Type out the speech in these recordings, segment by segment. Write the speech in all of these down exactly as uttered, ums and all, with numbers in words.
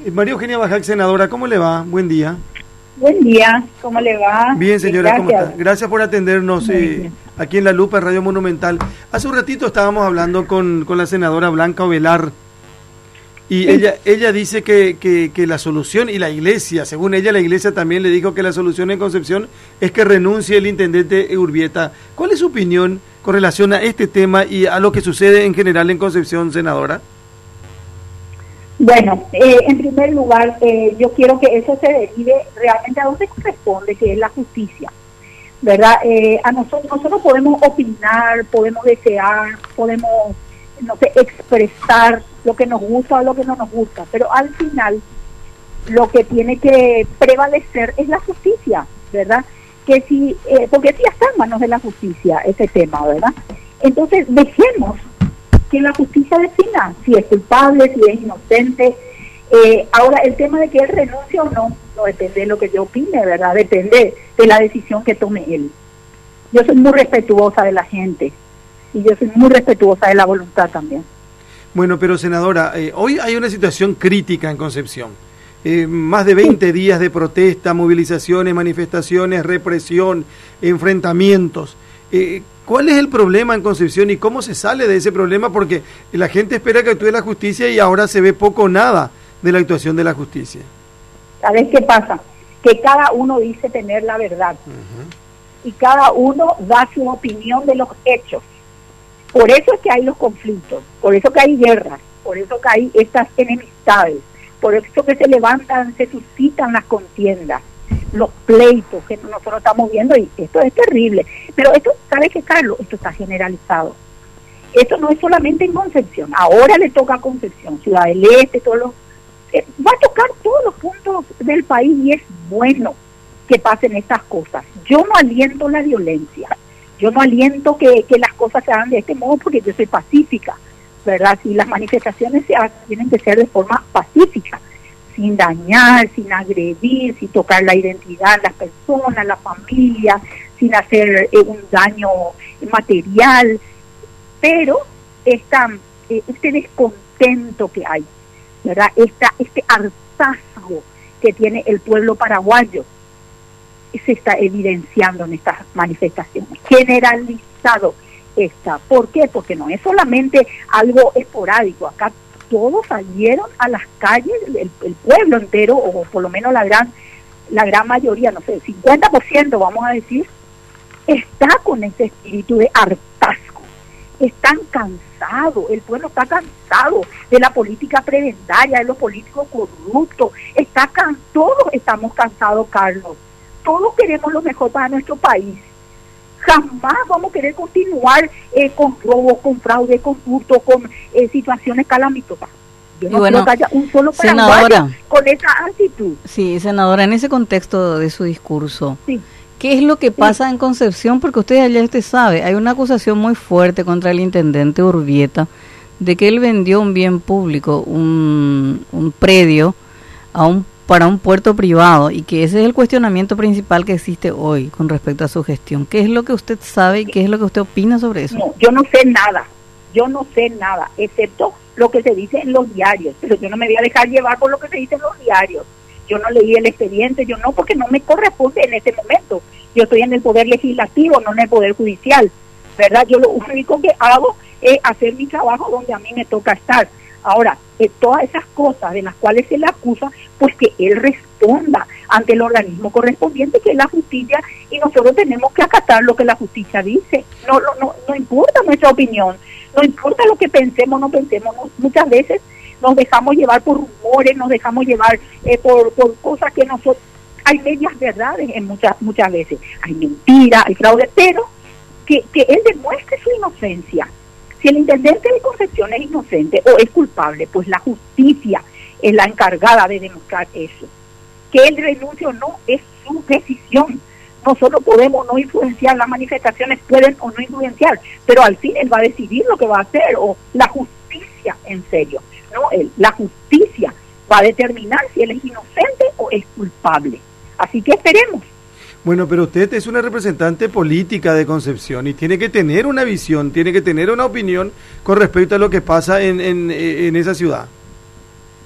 María Eugenia Bajac, senadora, ¿cómo le va? Buen día. Buen día, ¿cómo le va? Bien, señora, Gracias. ¿cómo está? Gracias por atendernos eh, aquí en La Lupa, Radio Monumental. Hace un ratito estábamos hablando con, con la senadora Blanca Ovelar y sí. ella ella dice que, que, que la solución, y la iglesia, según ella, la iglesia también le dijo que la solución en Concepción es que renuncie el intendente Urbieta. ¿Cuál es su opinión con relación a este tema y a lo que sucede en general en Concepción, senadora? Bueno, eh, en primer lugar, eh, yo quiero que eso se derive realmente a donde corresponde, que es la justicia, ¿verdad? Eh, a nosotros, nosotros podemos opinar, podemos desear, podemos, no sé, expresar lo que nos gusta o lo que no nos gusta, pero al final lo que tiene que prevalecer es la justicia, ¿verdad? Que si, eh, porque si ya está en manos de la justicia ese tema, ¿verdad? Entonces, dejemos que la justicia defina si es culpable, si es inocente. Eh, ahora, el tema de que él renuncie o no, no depende de lo que yo opine, ¿verdad? Depende de la decisión que tome él. Yo soy muy respetuosa de la gente y yo soy muy respetuosa de la voluntad también. Bueno, pero senadora, eh, hoy hay una situación crítica en Concepción. Eh, más de veinte sí. días de protesta, movilizaciones, manifestaciones, represión, enfrentamientos. Eh, ¿Cuál es el problema en Concepción y cómo se sale de ese problema? Porque la gente espera que actúe la justicia y ahora se ve poco o nada de la actuación de la justicia. ¿Sabes qué pasa? Que cada uno dice tener la verdad. Uh-huh. Y cada uno da su opinión de los hechos. Por eso es que hay los conflictos, por eso que hay guerras, por eso que hay estas enemistades, por eso que se levantan, se suscitan las contiendas, los pleitos que nosotros estamos viendo, y esto es terrible. Pero esto, ¿sabes qué, Carlos? Esto está generalizado. Esto no es solamente en Concepción, ahora le toca a Concepción, Ciudad del Este, todos los, eh, va a tocar todos los puntos del país y es bueno que pasen estas cosas. Yo no aliento la violencia, yo no aliento que, que las cosas se hagan de este modo porque yo soy pacífica, ¿verdad? Si las manifestaciones se hacen, tienen que ser de forma pacífica, sin dañar, sin agredir, sin tocar la identidad de las personas, la familia, sin hacer eh, un daño material, pero esta, eh, este descontento que hay, ¿verdad? Esta, este hartazgo que tiene el pueblo paraguayo se está evidenciando en estas manifestaciones, generalizado está. ¿Por qué? Porque no es solamente algo esporádico, acá todos salieron a las calles, el, el pueblo entero, o por lo menos la gran la gran mayoría, no sé, cincuenta por ciento vamos a decir, está con ese espíritu de hartazgo. Están cansados, el pueblo está cansado de la política prebendaria, de los políticos corruptos, está can, todos estamos cansados, Carlos, todos queremos lo mejor para nuestro país. Jamás vamos a querer continuar eh, con robos, con fraude, con hurto, con eh, situaciones calamitosas. Yo no bueno, creo que haya un solo senadora, con esa actitud. Sí, senadora, en ese contexto de su discurso, sí. ¿qué es lo que pasa sí. en Concepción? Porque usted allá usted sabe, hay una acusación muy fuerte contra el intendente Urbieta de que él vendió un bien público, un, un predio a un para un puerto privado, y que ese es el cuestionamiento principal que existe hoy con respecto a su gestión. ¿Qué es lo que usted sabe y qué es lo que usted opina sobre eso? No, yo no sé nada, yo no sé nada, excepto lo que se dice en los diarios, pero yo no me voy a dejar llevar por lo que se dice en los diarios. Yo no leí el expediente, yo no, porque no me corresponde en este momento. Yo estoy en el poder legislativo, no en el poder judicial, ¿verdad? Yo lo único que hago es hacer mi trabajo donde a mí me toca estar. Ahora, eh, todas esas cosas de las cuales se le acusa, pues que él responda ante el organismo correspondiente, que es la justicia, y nosotros tenemos que acatar lo que la justicia dice. No, no, no, no importa nuestra opinión, no importa lo que pensemos, no pensemos. No, muchas veces nos dejamos llevar por rumores, nos dejamos llevar eh, por, por cosas que nosotros... Hay medias verdades en muchas muchas veces, hay mentira, hay fraude, pero que, que él demuestre su inocencia. Si el intendente de Concepción es inocente o es culpable, pues la justicia es la encargada de demostrar eso. Que él renuncie o no es su decisión. Nosotros podemos no influenciar, las manifestaciones pueden o no influenciar, pero al fin él va a decidir lo que va a hacer, o la justicia, en serio, no él, la justicia va a determinar si él es inocente o es culpable. Así que esperemos. Bueno, pero usted es una representante política de Concepción y tiene que tener una visión, tiene que tener una opinión con respecto a lo que pasa en, en, en esa ciudad.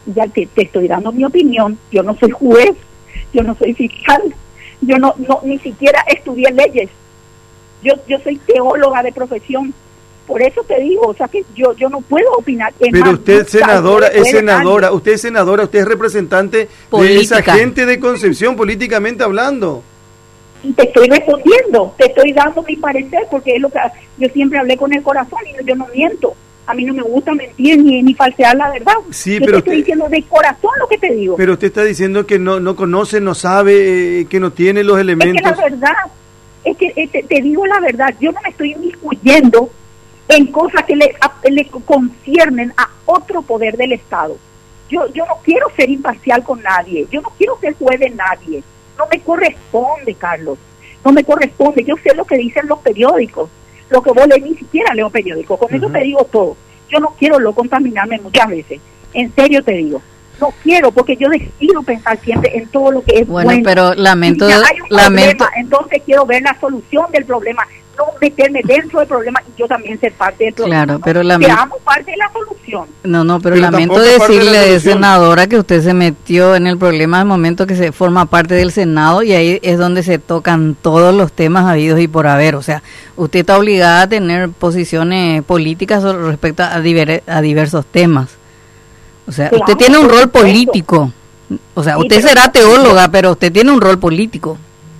ya te, te estoy dando mi opinión. Yo no soy juez, yo no soy fiscal, yo no, no ni siquiera estudié leyes. Yo yo soy teóloga de profesión. Por eso te digo, o sea que yo yo no puedo opinar. Es Pero más, usted, senadora, es senadora, nadie. usted es senadora, usted es representante Política. de esa gente de Concepción, políticamente hablando. Y te estoy respondiendo, te estoy dando mi parecer, porque es lo que yo siempre hablé con el corazón y yo no miento. A mí no me gusta mentir ni, ni falsear la verdad. Sí, yo pero te estoy usted, diciendo de corazón lo que te digo. Pero usted está diciendo que no no conoce, no sabe, eh, que no tiene los elementos. Es que la verdad, es que eh, te, te digo la verdad, yo no me estoy inmiscuyendo en cosas que le, a, le conciernen a otro poder del Estado. Yo yo no quiero ser imparcial con nadie, yo no quiero ser juez de nadie. No me corresponde, Carlos, no me corresponde. Yo sé lo que dicen los periódicos, lo que vos lees, ni siquiera leo periódicos, con uh-huh. eso te digo todo. Yo no quiero lo contaminarme muchas veces, en serio te digo. No quiero, porque yo decido pensar siempre en todo lo que es bueno. Bueno, pero lamento... Si hay un lamento problema, entonces quiero ver la solución del problema, no meterme dentro del problema y yo también ser parte del problema. Claro, ¿no? pero lamento... Seamos parte de la solución. No, no, pero, pero lamento decirle, de senadora, que usted se metió en el problema al momento que se forma parte del Senado y ahí es donde se tocan todos los temas habidos y por haber. O sea, usted está obligada a tener posiciones políticas respecto a, diver, a diversos temas. O sea, claro, usted tiene un rol político. O sea, sí, usted será teóloga, pero usted tiene un rol político.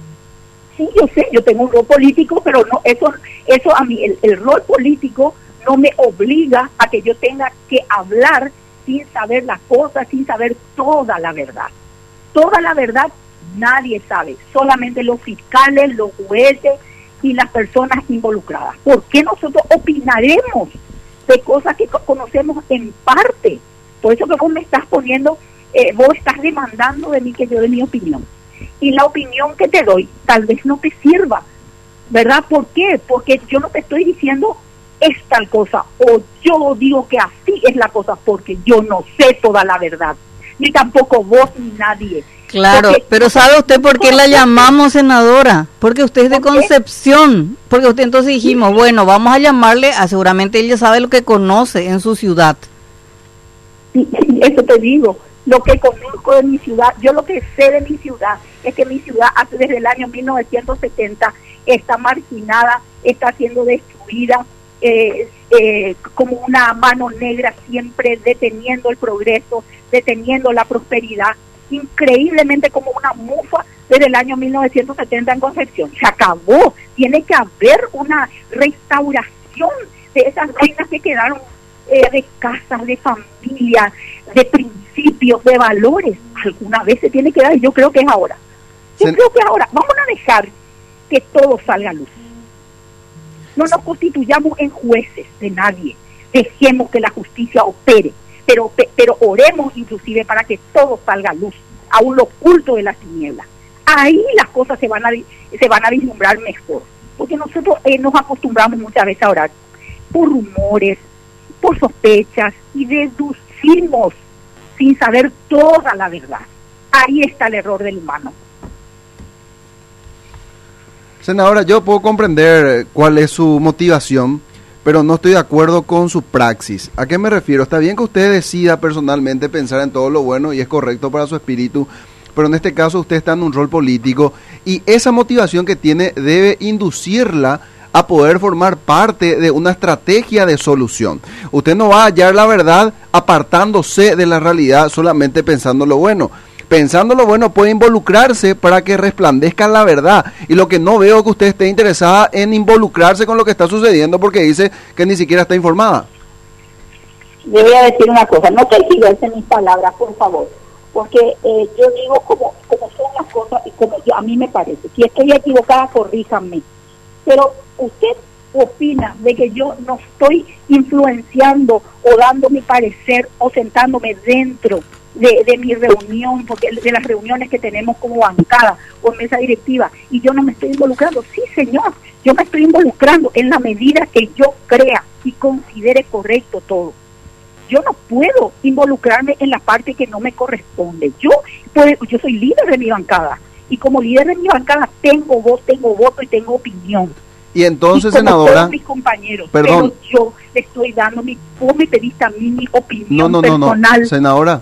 Sí, yo sé, yo tengo un rol político, pero no eso eso a mí, el, el rol político no me obliga a que yo tenga que hablar sin saber las cosas, sin saber toda la verdad. Toda la verdad nadie sabe, solamente los fiscales, los jueces y las personas involucradas. ¿Por qué nosotros opinaremos de cosas que conocemos en parte? Por eso que vos me estás poniendo, eh, vos estás demandando de mí que yo dé mi opinión. Y la opinión que te doy tal vez no te sirva, ¿verdad? ¿Por qué? Porque yo no te estoy diciendo es tal cosa, o yo digo que así es la cosa, porque yo no sé toda la verdad, ni tampoco vos ni nadie. Claro, porque, pero ¿sabe usted por qué la llamamos senadora? Porque usted es de Concepción, porque usted entonces dijimos, sí. bueno, vamos a llamarle, a, seguramente ella sabe lo que conoce en su ciudad. Sí, eso te digo, lo que conozco de mi ciudad, yo lo que sé de mi ciudad es que mi ciudad hace desde el año mil novecientos setenta está marginada, está siendo destruida, eh, eh, como una mano negra siempre deteniendo el progreso, deteniendo la prosperidad, increíblemente como una mufa desde el año mil novecientos setenta en Concepción. Se acabó, tiene que haber una restauración de esas ruinas que quedaron eh, de casas, de familias, de principios, de valores. Alguna vez se tiene que dar y yo creo que es ahora. Yo sí. creo que ahora vamos a dejar que todo salga a luz. No nos constituyamos en jueces de nadie. Dejemos que la justicia opere, pero pero oremos inclusive para que todo salga a luz, aún lo oculto de las tinieblas. Ahí las cosas se van a se van a vislumbrar mejor, porque nosotros eh, nos acostumbramos muchas veces a orar por rumores, por sospechas y deducimos sin saber toda la verdad. Ahí está el error del humano. Senadora, yo puedo comprender cuál es su motivación, pero no estoy de acuerdo con su praxis. ¿A qué me refiero? Está bien que usted decida personalmente pensar en todo lo bueno y es correcto para su espíritu, pero en este caso usted está en un rol político y esa motivación que tiene debe inducirla a poder formar parte de una estrategia de solución. Usted no va a hallar la verdad apartándose de la realidad solamente pensando lo bueno. Pensando lo bueno puede involucrarse para que resplandezca la verdad, y lo que no veo es que usted esté interesada en involucrarse con lo que está sucediendo porque dice que ni siquiera está informada. Le voy a decir una cosa, no te equivoques mis palabras, por favor, porque eh, yo digo como, como son las cosas y como yo, a mí me parece. Si estoy equivocada, corríjanme, pero usted opina de que yo no estoy influenciando o dando mi parecer o sentándome dentro De, de mi reunión, porque de las reuniones que tenemos como bancada o mesa directiva, y yo no me estoy involucrando. Sí, señor, yo me estoy involucrando en la medida que yo crea y considere correcto todo. Yo no puedo involucrarme en la parte que no me corresponde. Yo, pues, yo soy líder de mi bancada, y como líder de mi bancada tengo voz, tengo voto y tengo opinión. Y entonces, y como senadora, todos mis compañeros, perdón, pero yo le estoy dando mi, vos me pediste a mí mi opinión no, no, personal. No, no, senadora,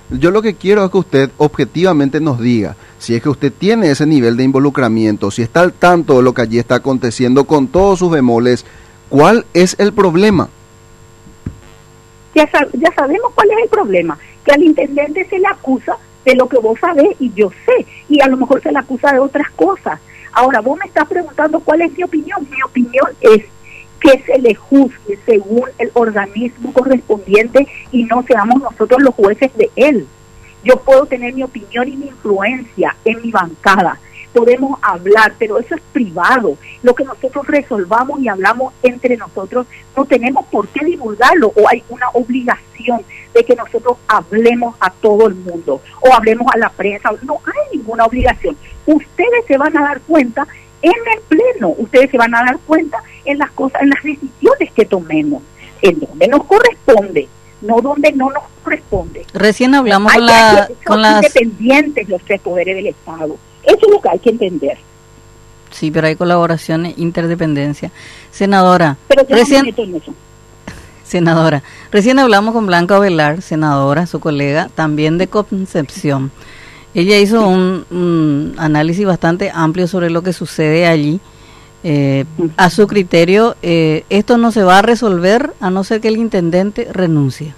Yo lo que quiero es que usted objetivamente nos diga si es que usted tiene ese nivel de involucramiento, si está al tanto de lo que allí está aconteciendo con todos sus bemoles, ¿cuál es el problema? Ya, sab ya sabemos cuál es el problema, que al intendente se le acusa de lo que vos sabés y yo sé, y a lo mejor se le acusa de otras cosas. Ahora, vos me estás preguntando cuál es mi opinión. Mi opinión es que se le juzgue según el organismo correspondiente y no seamos nosotros los jueces de él. Yo puedo tener mi opinión y mi influencia en mi bancada, podemos hablar, pero eso es privado. Lo que nosotros resolvamos y hablamos entre nosotros, no tenemos por qué divulgarlo, o hay una obligación de que nosotros hablemos a todo el mundo, o hablemos a la prensa. No hay ninguna obligación. Ustedes se van a dar cuenta en el pleno, ustedes se van a dar cuenta en las cosas, en las decisiones que tomemos, en donde nos corresponde, no donde no nos corresponde. Recién hablamos hay con, la, que, con son las... independientes los tres poderes del Estado. Eso es lo que hay que entender. Sí, pero hay colaboración e interdependencia. Senadora, pero yo recién... no me meto en eso. Senadora, recién hablamos con Blanca Ovelar, senadora, su colega, también de Concepción. Ella hizo un, un análisis bastante amplio sobre lo que sucede allí. Eh, a su criterio, eh, esto no se va a resolver a no ser que el intendente renuncie.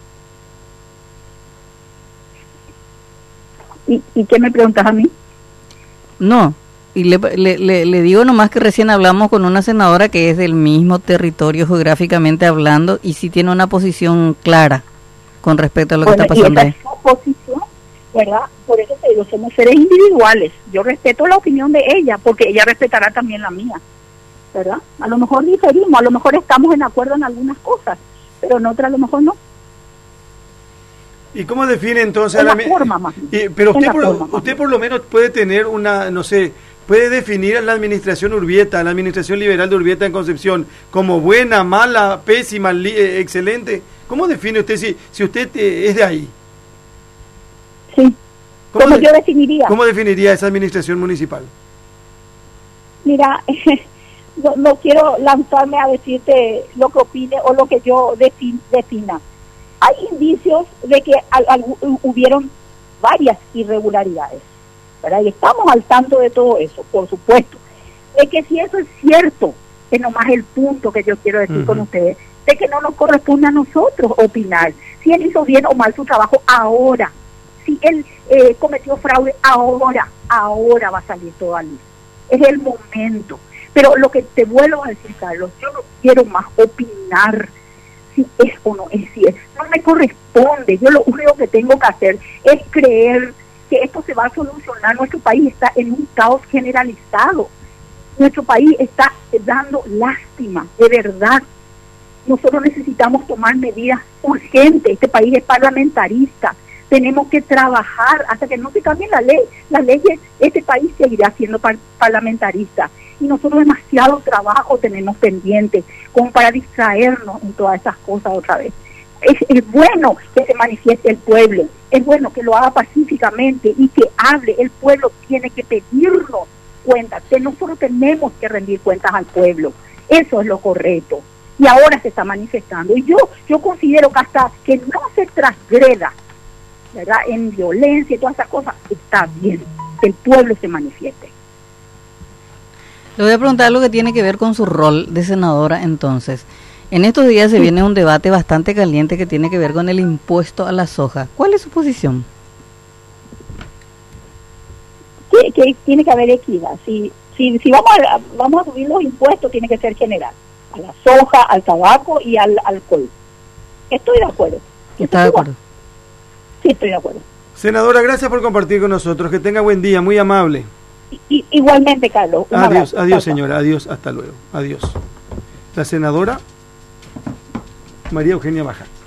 ¿Y, y qué me preguntas a mí? No, y le, le, le, le digo nomás que recién hablamos con una senadora que es del mismo territorio geográficamente hablando y sí tiene una posición clara con respecto a lo bueno, que está pasando ahí. Y esa es su posición, ¿verdad? Por eso te digo, somos seres individuales. Yo respeto la opinión de ella, porque ella respetará también la mía, ¿verdad? A lo mejor diferimos, a lo mejor estamos en acuerdo en algunas cosas, pero en otras a lo mejor no. ¿Y cómo define entonces en la, la forma, más y, pero usted por, forma, usted por lo menos puede tener una, no sé, puede definir a la administración Urbieta, la administración liberal de Urbieta en Concepción como buena, mala, pésima, li, eh, excelente? ¿Cómo define usted si, si usted eh, es de ahí? Sí. ¿Cómo, ¿Cómo de, yo definiría? ¿Cómo definiría esa administración municipal? Mira, no, no quiero lanzarme a decirte lo que opine o lo que yo defin, defina. Hay indicios de que al, al, hubieron varias irregularidades, ¿verdad? Y estamos al tanto de todo eso, por supuesto. De que si eso es cierto, es nomás el punto que yo quiero decir uh-huh. con ustedes, de que no nos corresponde a nosotros opinar si él hizo bien o mal su trabajo ahora, si él eh, cometió fraude ahora, ahora va a salir todo a luz. Es el momento. Pero lo que te vuelvo a decir, Carlos, yo no quiero más opinar si es o no es, si es. No me corresponde. Yo lo único que tengo que hacer es creer que esto se va a solucionar. Nuestro país está en un caos generalizado. Nuestro país está dando lástima, de verdad. Nosotros necesitamos tomar medidas urgentes. Este país es parlamentarista. Tenemos que trabajar hasta que no se cambie la ley. Las leyes, este país seguirá siendo par parlamentarista. Y nosotros demasiado trabajo tenemos pendiente como para distraernos en todas esas cosas otra vez. Es, es bueno que se manifieste el pueblo, es bueno que lo haga pacíficamente y que hable. El pueblo tiene que pedirnos cuentas, que nosotros tenemos que rendir cuentas al pueblo. Eso es lo correcto. Y ahora se está manifestando. Y yo, yo considero que hasta que no se transgreda, ¿verdad?, en violencia y todas esas cosas, está bien que el pueblo se manifieste. Le voy a preguntar algo que tiene que ver con su rol de senadora entonces. En estos días se viene un debate bastante caliente que tiene que ver con el impuesto a la soja. ¿Cuál es su posición? Que, que tiene que haber equidad. Si, si, si vamos, a, vamos a subir los impuestos, tiene que ser general. A la soja, al tabaco y al alcohol. Estoy de acuerdo. ¿Está de acuerdo? Sí, estoy de acuerdo. Senadora, gracias por compartir con nosotros. Que tenga buen día, muy amable. I, igualmente, Carlos. Adiós, abrazo. Adiós, señora. Adiós, hasta luego. Adiós. La senadora María Eugenia Baja.